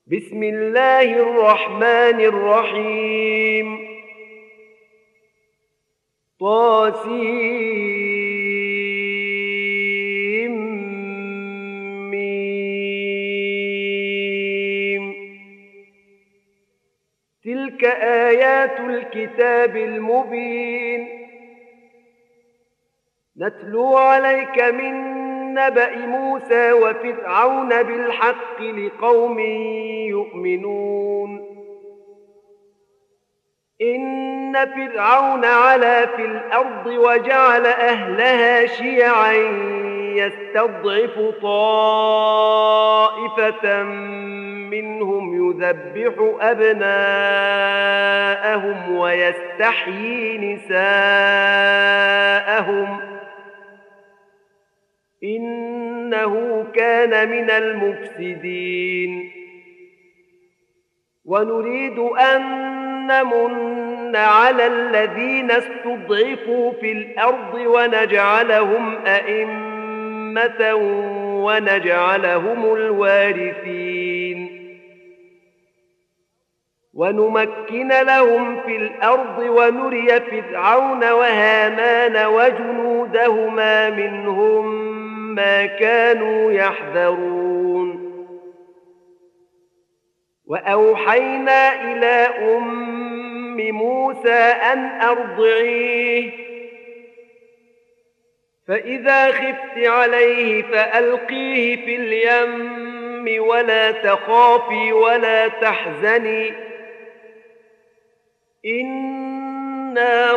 بسم الله الرحمن الرحيم طاسيم. تلك آيات الكتاب المبين نتلو عليك من نبأ موسى وفرعون بالحق لقوم يؤمنون. إن فرعون علا في الأرض وجعل أهلها شيعا يستضعف طائفة منهم يذبح أبناءهم ويستحيي نساءهم إنه كان من المفسدين. ونريد أن نمن على الذين استضعفوا في الأرض ونجعلهم أئمة ونجعلهم الوارثين ونمكن لهم في الأرض ونري فرعون وهامان وجنودهما منهم ما كانوا يحذرون. وأوحينا إلى أم موسى أن أرضعيه فإذا خفت عليه فألقيه في اليم ولا تخافي ولا تحزني إنا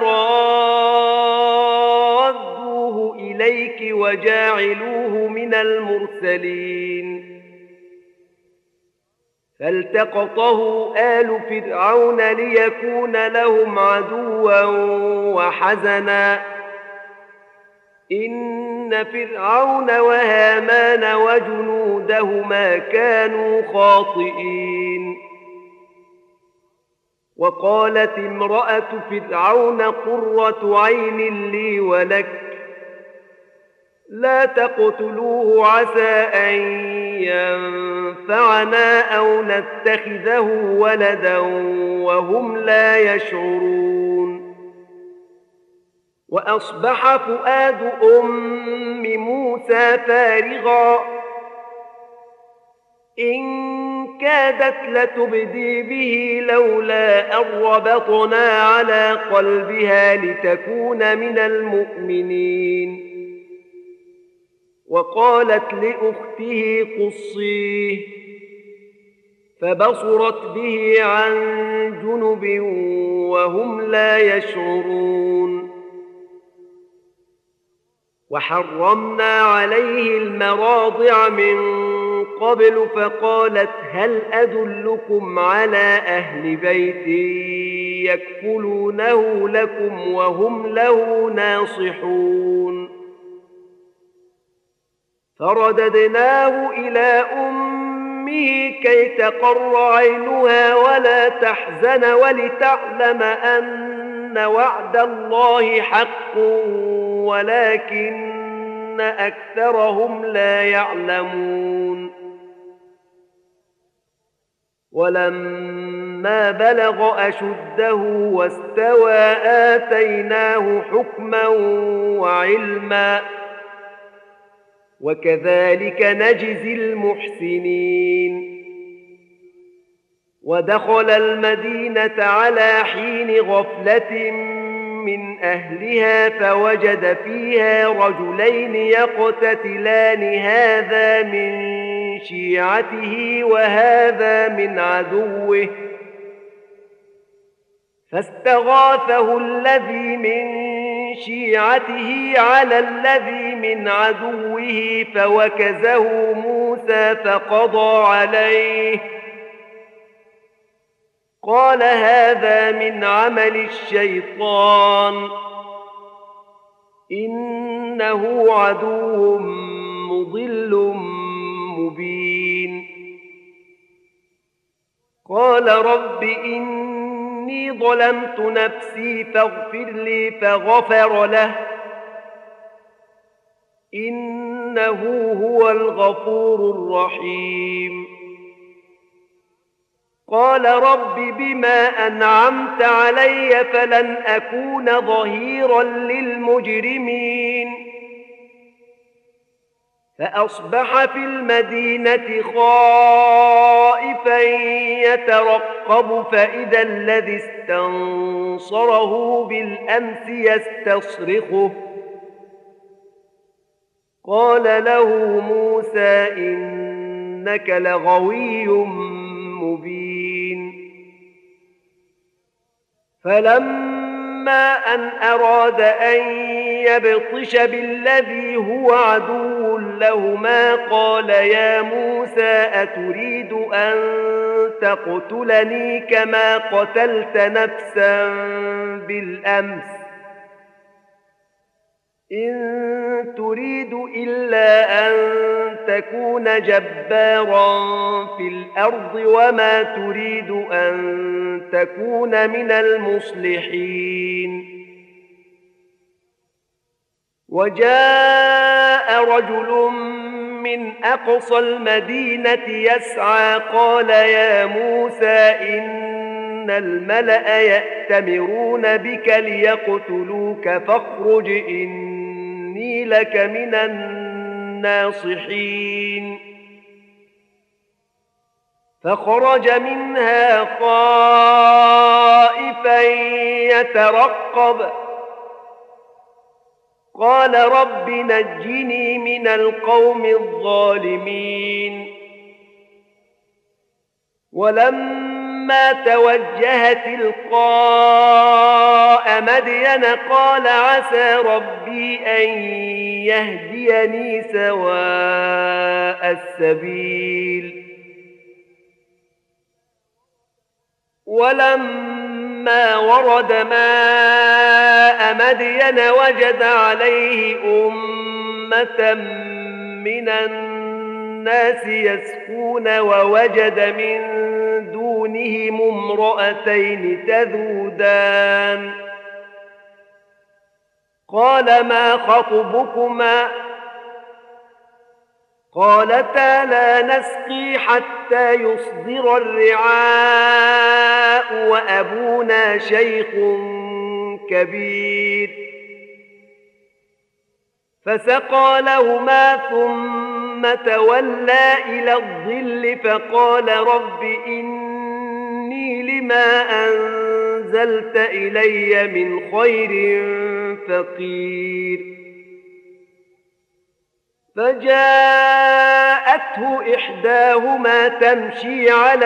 رادوه إليك وجاعلوه من المرسلين. فالتقطه آل فرعون ليكون لهم عدوا وحزنا إن فرعون وهامان وجنودهما كانوا خاطئين. وقالت امرأة فرعون قرة عين لي ولك لا تقتلوه عسى أن ينفعنا أو نتخذه ولدا وهم لا يشعرون. وأصبح فؤاد أم موسى فارغا إن كادت لتبدي به لولا أن ربطنا على قلبها لتكون من المؤمنين. وقالت لأخته قصيه فبصرت به عن جنب وهم لا يشعرون. وحرمنا عليه المراضع من قبل فقالت هل أدلكم على أهل بيت يكفلونه لكم وهم له ناصحون. فرددناه إلى أمه كي تقر عينها ولا تحزن ولتعلم أن وعد الله حق ولكن أكثرهم لا يعلمون. ولما بلغ أشده واستوى آتيناه حكما وعلما وكذلك نجزي المحسنين. ودخل المدينة على حين غفلة من أهلها فوجد فيها رجلين يقتتلان هذا من شيعته وهذا من عدوه فاستغاثه الذي من شيعته على الذي من عدوه فوكزه موسى فقضى عليه قال هذا من عمل الشيطان إنه عدو مضل مبين. قال رب إني ظلمت نفسي فاغفر لي فغفر له إنه هو الغفور الرحيم. قال رب بما أنعمت علي فلن أكون ظهيرا للمجرمين فأصبح في المدينة خائفا يترقب فإذا الذي استنصره بالأمس يستصرخه قال له موسى إنك لغوي مبين فلما أن أراد أن يبطش بالذي هو عدو لهما قال يا موسى أتريد أن تقتلني كما قتلت نفسا بالأمس إن تريد إلا أن تكون جبارا في الأرض وما تريد أن تكون من المصلحين وجاء رجل من أقصى المدينة يسعى قال يا موسى إن الملأ يأتمرون بك ليقتلوك فاخرج إني لك من الناصحين فخرج منها خائفا يترقب قال رب نجني من القوم الظالمين ولما توجه تلقاء مدين قال عسى ربي أن يهديني سواء السبيل ولما ورد ماء مدين وجد عليه أمة من الناس يسقون ووجد من دونهم امرأتين تذودان قال ما خطبكما قالتا لا نسقي حتى يصدر الرعاء وأبونا شيخ كبير فسقى لهما ثم تولى إلى الظل فقال رب إني لما أنزلت إلي من خير فقير فجاءته إحداهما تمشي على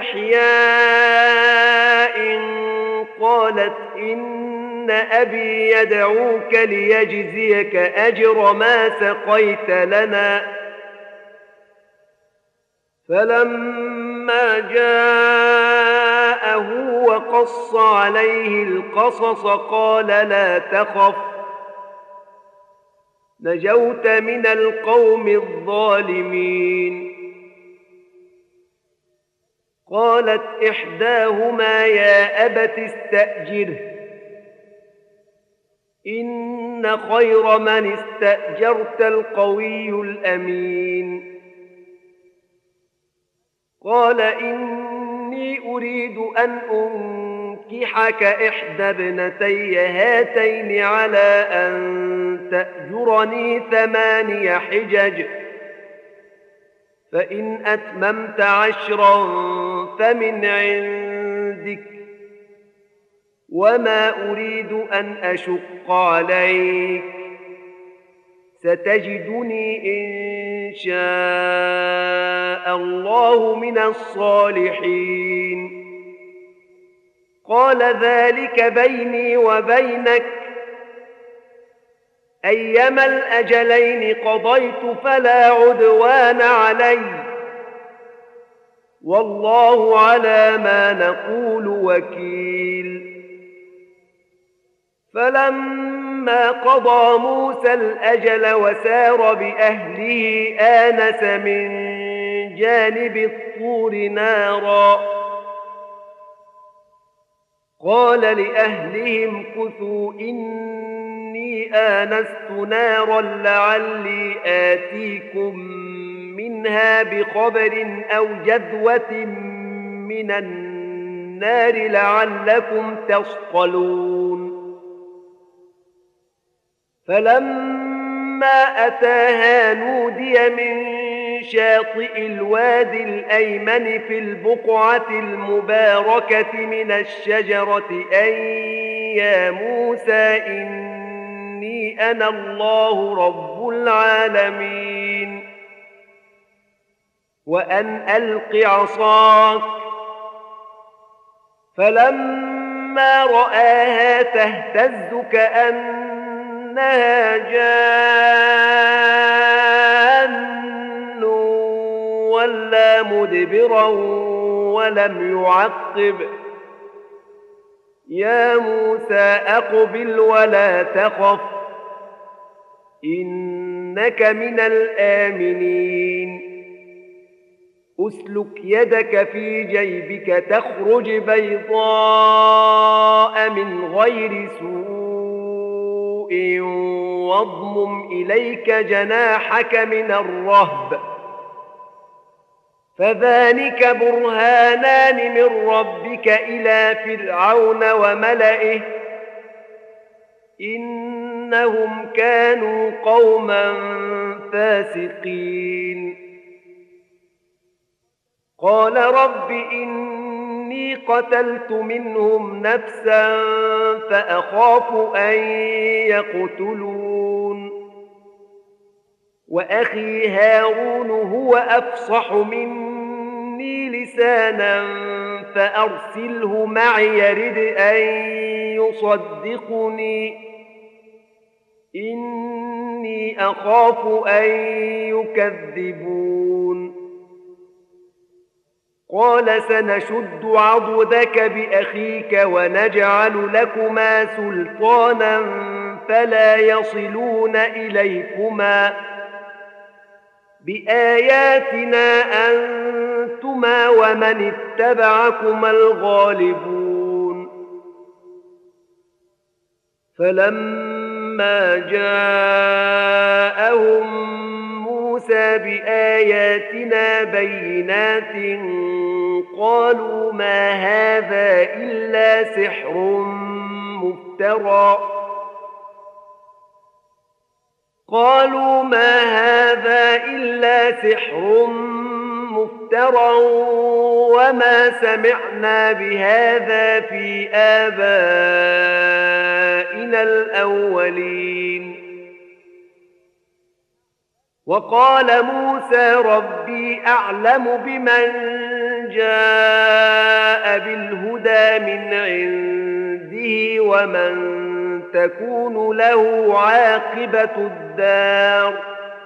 استحياء قالت إن أبي يدعوك ليجزيك أجر ما سقيت لنا فلما جاءه وقص عليه القصص قال لا تخف نجوت من القوم الظالمين قالت إحداهما يا أبت استأجره إن خير من استأجرت القوي الأمين قال إني أريد أن أنكحك إحدى ابنتي هاتين على أن تأجرني 8 حجج فإن أتممت 10 فمن عندك وما أريد أن أشق عليك ستجدني إن شاء الله من الصالحين قال ذلك بيني وبينك أيما الأجلين قضيت فلا عدوان علي والله على ما نقول وكيل فلما قضى موسى الأجل وسار بأهله آنس من جانب الطور نارا قال لأهلهم كثوا إني آنست نارا لعلي آتيكم منها بخبر أو جذوة من النار لعلكم تصطلون. فلما أتاها نودي من شاطئ الوادي الأيمن في البقعة المباركة من الشجرة أن يا موسى إني أنا الله رب العالمين وأن ألق عصاك. فلما رآها تهتز كأنها جان ولا مدبرا ولم يعقب. يا موسى أقبل ولا تخف إنك من الآمنين. أسلك يدك في جيبك تخرج بيضاء من غير سوء واضمم إليك جناحك من الرهب فذلك برهانان من ربك إلى فرعون وملئه إنهم كانوا قوما فاسقين. قال رب إني قتلت منهم نفسا فأخاف أن يقتلون وأخي هارون هو أفصح مني لسانا فأرسله معي يرد أن يصدقني إني أخاف أن يكذبون. قال سنشد عضدك بأخيك ونجعل لكما سلطانا فلا يصلون إليكما بآياتنا أنتما ومن اتبعكما الغالبون. فلما جاءهم موسى بآياتنا بينات قالوا ما هذا إلا سحر مفترى وما سمعنا بهذا في آبائنا الأولين. وقال موسى ربي أعلم بمن جاء بالهدى من عنده ومن تكون له عاقبة الدار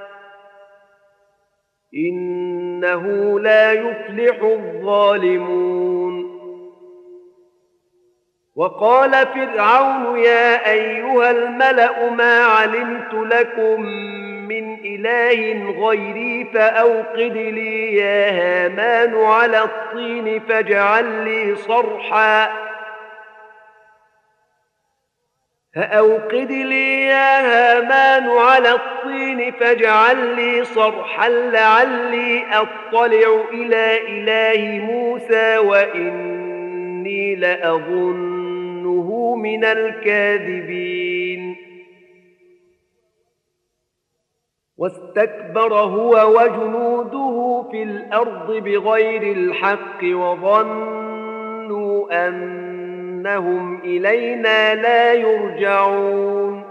إنه لا يفلح الظالمون. وقال فرعون يا أيها الملأ ما علمت لكم من إله غيري فأوقد لي يا هامان على الطين فاجعل لي صرحا لعلي أطلع إلى إله موسى وإني لأظنه من الكاذبين. واستكبر هو وجنوده في الأرض بغير الحق وظنوا أنهم إلينا لا يرجعون.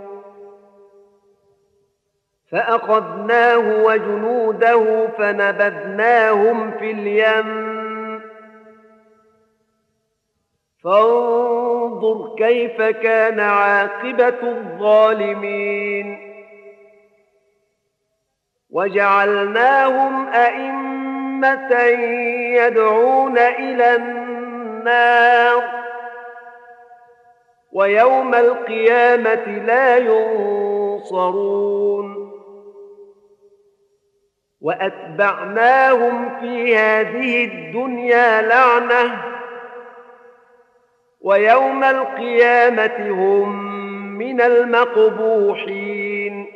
فأخذناه وجنوده فنبذناهم في اليم فانظر كيف كان عاقبة الظالمين. وجعلناهم أئمة يدعون إلى النار ويوم القيامة لا ينصرون. وأتبعناهم في هذه الدنيا لعنة ويوم القيامة هم من المقبوحين.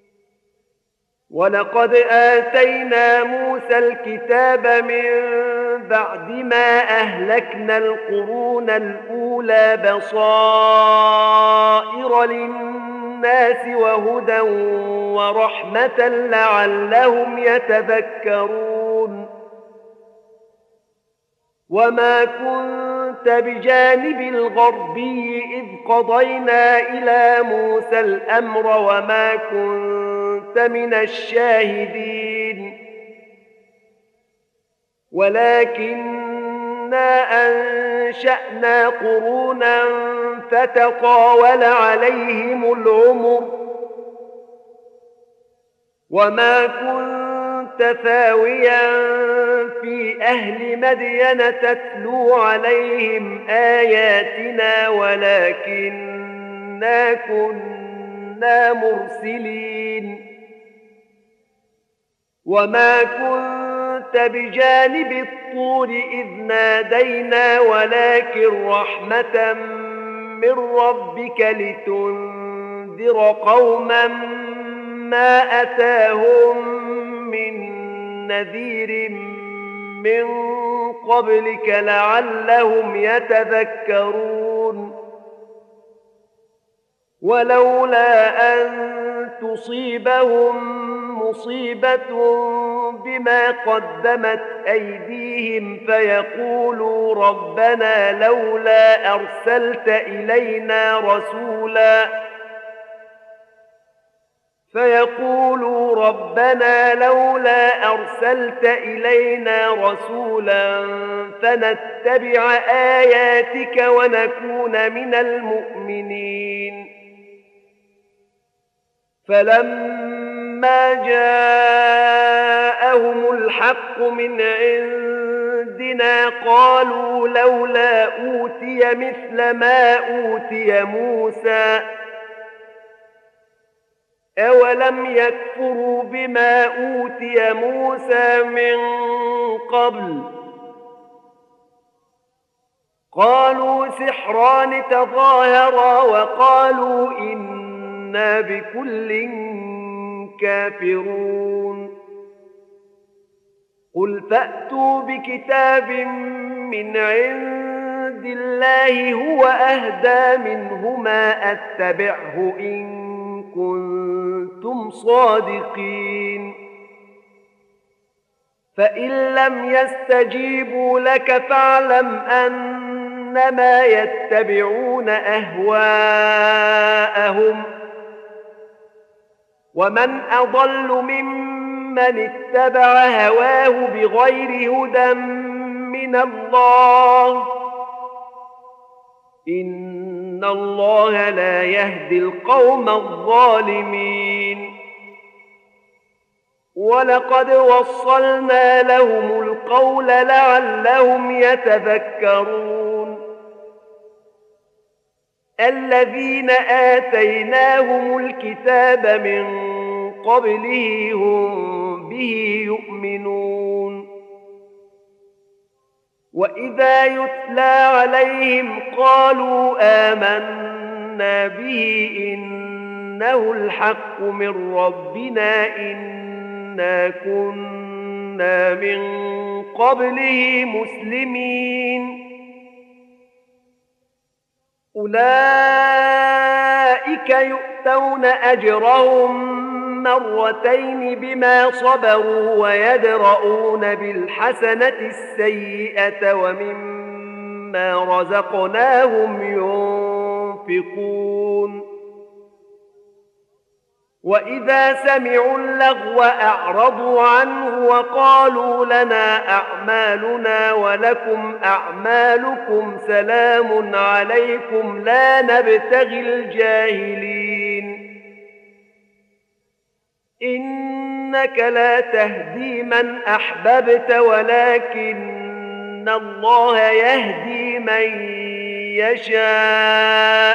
ولقد آتينا موسى الكتاب من بعد ما أهلكنا القرون الأولى بصائر للناس وهدى ورحمة لعلهم يتذكرون وما كنت بجانب الغربي إذ قضينا إلى موسى الأمر وما كنت من الشاهدين ولكننا أنشأنا قرونا فتطاول عليهم العمر وما كنت ثاويا في أهل مدين تتلو عليهم آياتنا ولكننا كنا مرسلين وما كنت بجانب الطور إذ نادينا ولكن رحمة من ربك لتنذر قوما ما أتاهم من نذير من قبلك لعلهم يتذكرون ولولا أن تصيبهم مصيبة بما قدمت أيديهم فيقولوا ربنا لولا أرسلت إلينا رسولا فنتبع آياتك ونكون من المؤمنين فلما جاءهم الحق من عندنا قالوا لولا أوتي مثل ما أوتي موسى أولم يكفروا بما أوتي موسى من قبل قالوا سحران تظاهرا وقالوا إنا بكل كافرون قل فأتوا بكتاب من عند الله هو أهدى منهما أتبعه إن كنتم صادقين فإن لم يستجيبوا لك فاعلم أنما يتبعون أهواءهم ومن أضل ممن اتبع هواه بغير هدى من الله إن الله لا يهدي القوم الظالمين ولقد وصلنا لهم القول لعلهم يتذكرون الذين آتيناهم الكتاب من قبله هم به يؤمنون وإذا يتلى عليهم قالوا آمنا به إنه الحق من ربنا إنا كنا من قبله مسلمين أولئك يؤتون أجرهم مرتين بما صبروا ويدرؤون بالحسنة السيئة ومما رزقناهم ينفقون وإذا سمعوا اللغو أعرضوا عنه وقالوا لنا أعمالنا ولكم أعمالكم سلام عليكم لا نبتغي الجاهلين إنك لا تهدي من أحببت ولكن الله يهدي من يشاء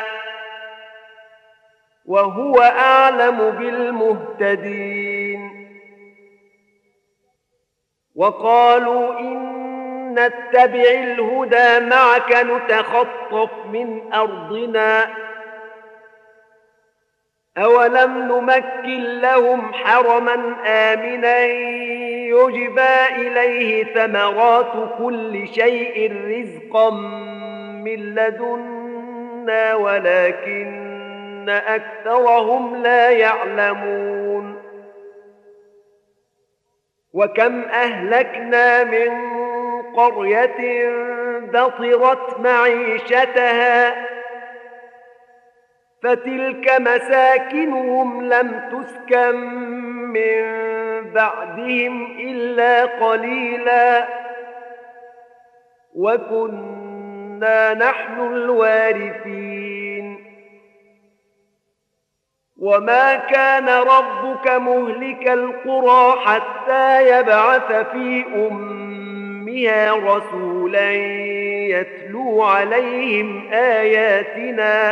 وهو أعلم بالمهتدين وقالوا إن نتبع الهدى معك نتخطف من أرضنا أولم نمكن لهم حرما آمنا يجبى إليه ثمرات كل شيء رزقا من لدنا ولكن أكثرهم لا يعلمون وكم أهلكنا من قرية بطرت معيشتها فتلك مساكنهم لم تسكن من بعدهم إلا قليلا وكنا نحن الوارثين وما كان ربك مهلك القرى حتى يبعث في أمها رسولا يتلو عليهم آياتنا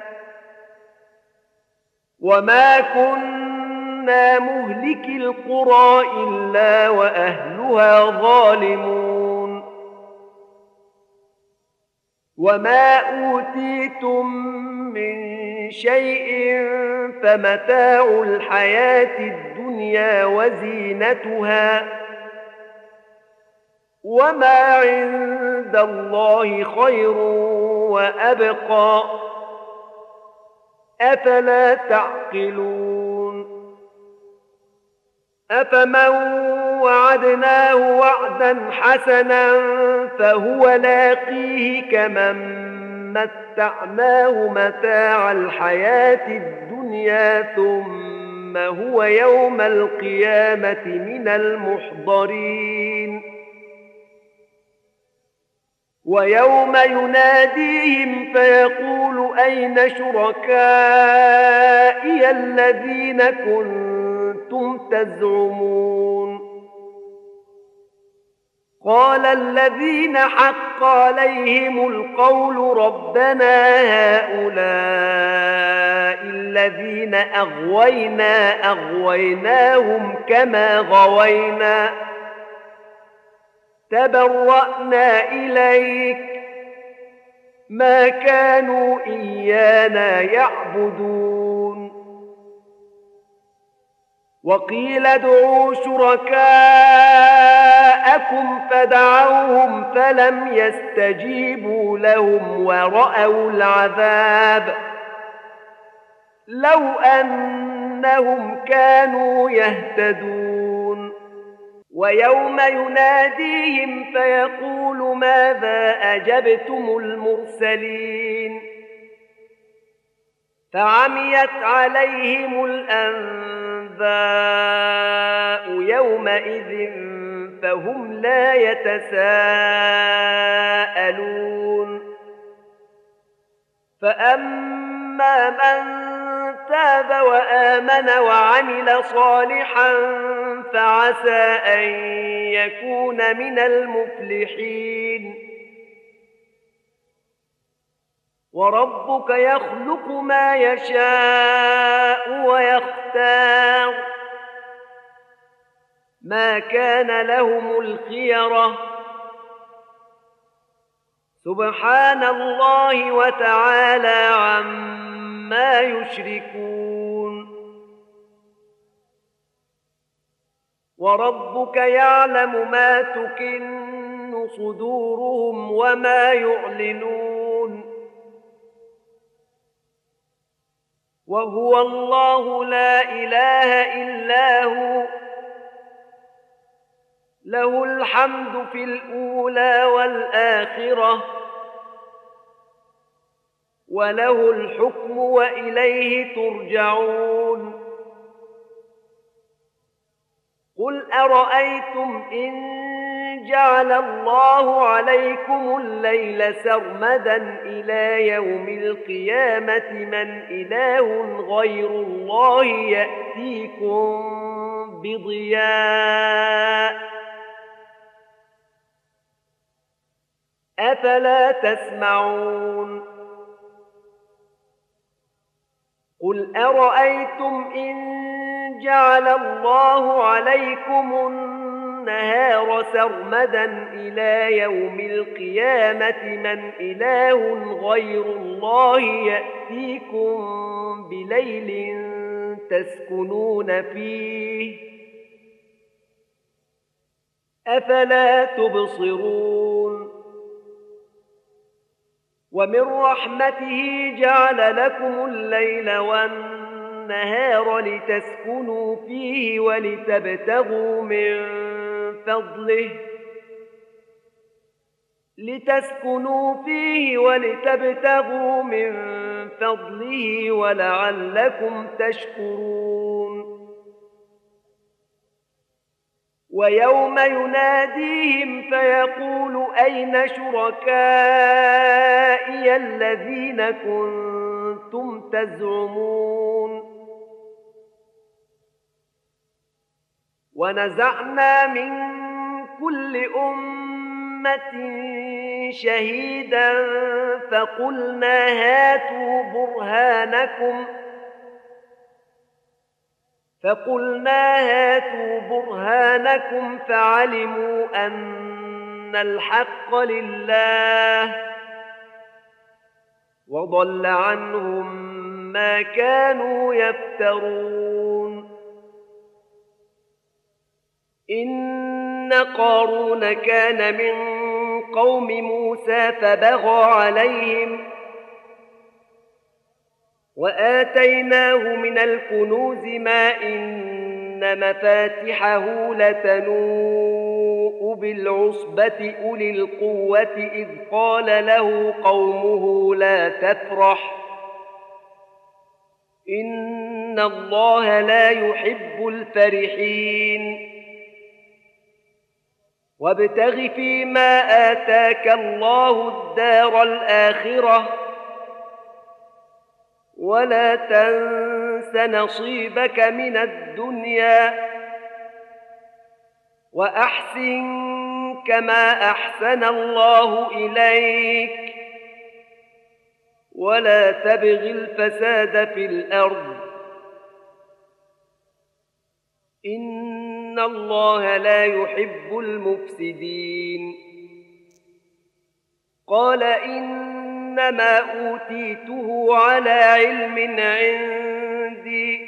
وما كنا مهلك القرى إلا وأهلها ظالمون وما أوتيتم من شيء فمتاع الحياة الدنيا وزينتها وما عند الله خير وأبقى أفلا تعقلون أفمن وعدناه وعدا حسنا فهو لاقيه كمن متعناه متاع الحياة الدنيا ثم هو يوم القيامة من المحضرين ويوم يناديهم فيقول أين شركائي الذين كنتم تزعمون قال الذين حق عليهم القول ربنا هؤلاء الذين أغويناهم كما غوينا تبرأنا إليك ما كانوا إيانا يعبدون وقيل ادعوا شركاءكم فدعوهم فلم يستجيبوا لهم ورأوا العذاب لو أنهم كانوا يهتدون ويوم يناديهم فيقول ماذا أجبتم المرسلين فعميت عليهم الأنباء يومئذ فهم لا يتساءلون فأما من تاب وآمن وعمل صالحا فعسى أن يكون من المفلحين وربك يخلق ما يشاء ويختار ما كان لهم الخيرة سبحان الله وتعالى عما يشركون وربك يعلم ما تكن صدورهم وما يعلنون وهو الله لا إله إلا هو له الحمد في الأولى والآخرة وله الحكم وإليه ترجعون قل أرأيتم إن جعل الله عليكم الليل سرمدا إلى يوم القيامة من إله غير الله يأتيكم بضياء أفلا تسمعون قل أرأيتم إن جعل الله عليكم النهار سرمدا إلى يوم القيامة من إله غير الله يأتيكم بليل تسكنون فيه أفلا تبصرون ومن رحمته جعل لكم الليل والنهار لتسكنوا فيه ولتبتغوا من فضله ولعلكم تشكرون ويوم يناديهم فيقول أين شركائي الذين كنتم تزعمون ونزعنا من كل أمة شهيدا فقلنا هاتوا برهانكم فعلموا أن الحق لله وضل عنهم ما كانوا يفترون إن قارون كان من قوم موسى فبغى عليهم وآتيناه من الكنوز ما إن مفاتحه لتنوء بالعصبة أولي القوة إذ قال له قومه لا تفرح إن الله لا يحب الفرحين وابتغ فيما آتاك الله الدار الآخرة ولا تنس نصيبك من الدنيا وأحسن كما أحسن الله إليك ولا تبغ الفساد في الأرض إن الله لا يحب المفسدين قال إنما أوتيته على علم عندي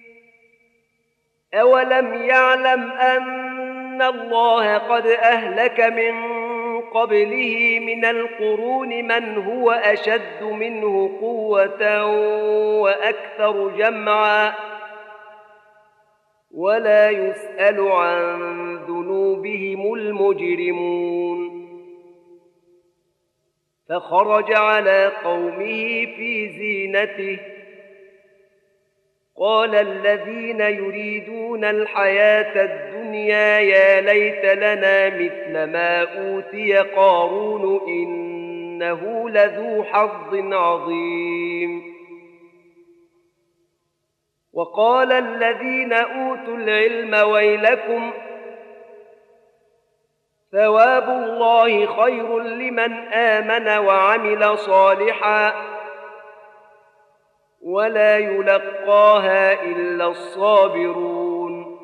أولم يعلم أن الله قد أهلك من قبله من القرون من هو أشد منه قوة وأكثر جمعا ولا يسأل عن ذنوبهم المجرمون فخرج على قومه في زينته قال الذين يريدون الحياة الدنيا يا ليت لنا مثل ما أوتي قارون إنه لذو حظ عظيم وقال الذين أوتوا العلم ويلكم ثواب الله خير لمن آمن وعمل صالحا ولا يلقاها إلا الصابرون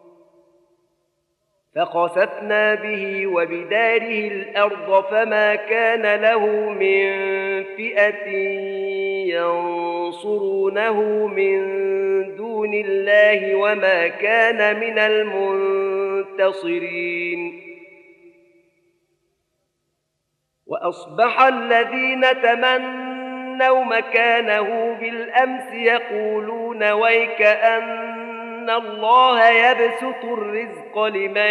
فخسفنا به وبداره الأرض فما كان له من فئة ينصرونه من دون الله وما كان من المنتصرين وأصبح الذين تمنوا مكانه بالأمس يقولون ويك أن الله يبسط الرزق لمن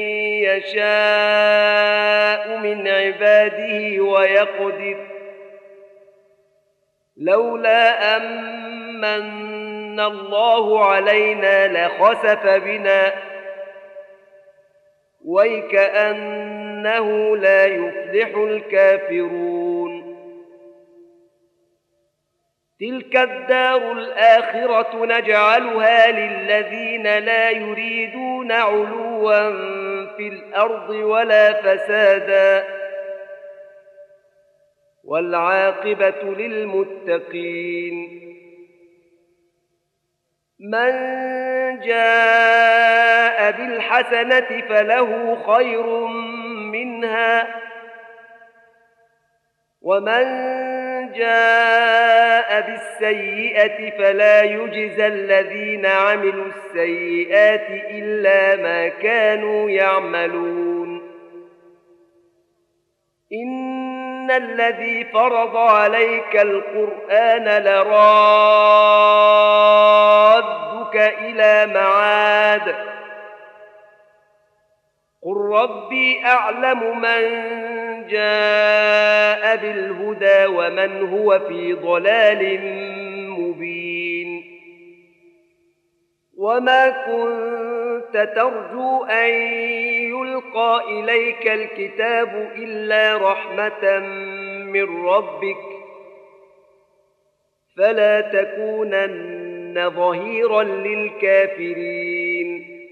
يشاء من عباده ويقدر لولا أمن الله علينا لخسف بنا ويكأنه لا يفلح الكافرون تلك الدار الآخرة نجعلها للذين لا يريدون علوا في الأرض ولا فسادا والعاقبة للمتقين من جاء بالحسنة فله خير منها ومن جاء بالسيئة فلا يجزى الذين عملوا السيئات إلا ما كانوا يعملون إن الذي فرض عليك القرآن لرادك إلى معاد قل ربي أعلم من جاء بالهدى ومن هو في ضلال مبين وما كنت ترجو أن يلقى إليك الكتاب إلا رحمة من ربك فلا تكونن ظهيرا للكافرين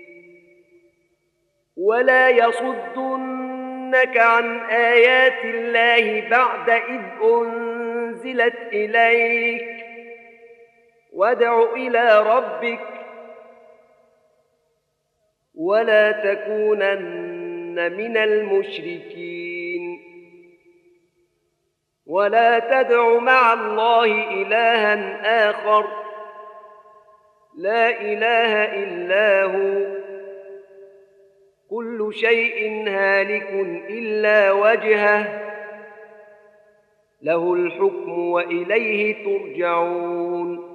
ولا يصدنك عن آيات الله بعد إذ أنزلت إليك وادع إلى ربك ولا تكونن من المشركين ولا تدع مع الله إلها آخر لا إله إلا هو كل شيء هالك إلا وجهه له الحكم وإليه ترجعون